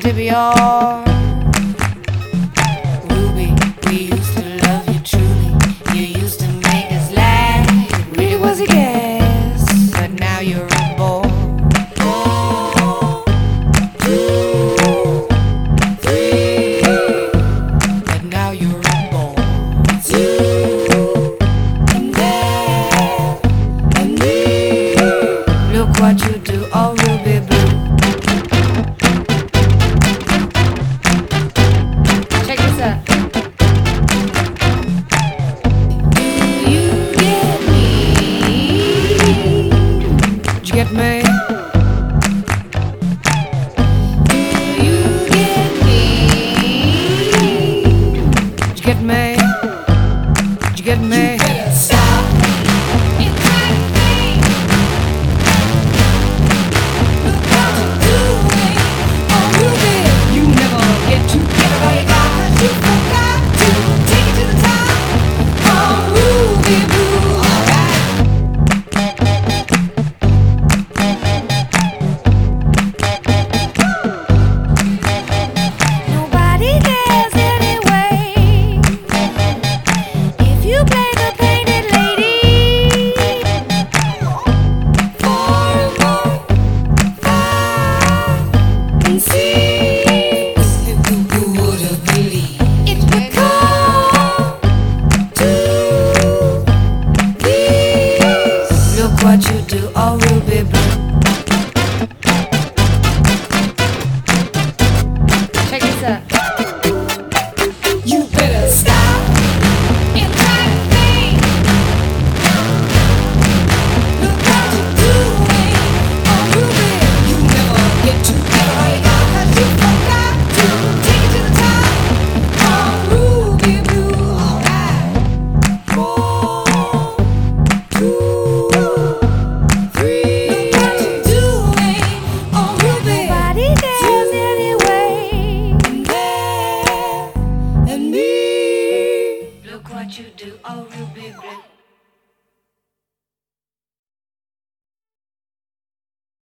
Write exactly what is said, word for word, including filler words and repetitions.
to be yours. Ruby, we used to love you truly. You used to make us laugh. It really was a guess, but now you're a boy. What you do, oh Ruby Boo. Check this out. Do you get me? Did you get me? Do you get me? Did you get me? Did you get me? You better stop. What you do, oh Ruby Boo.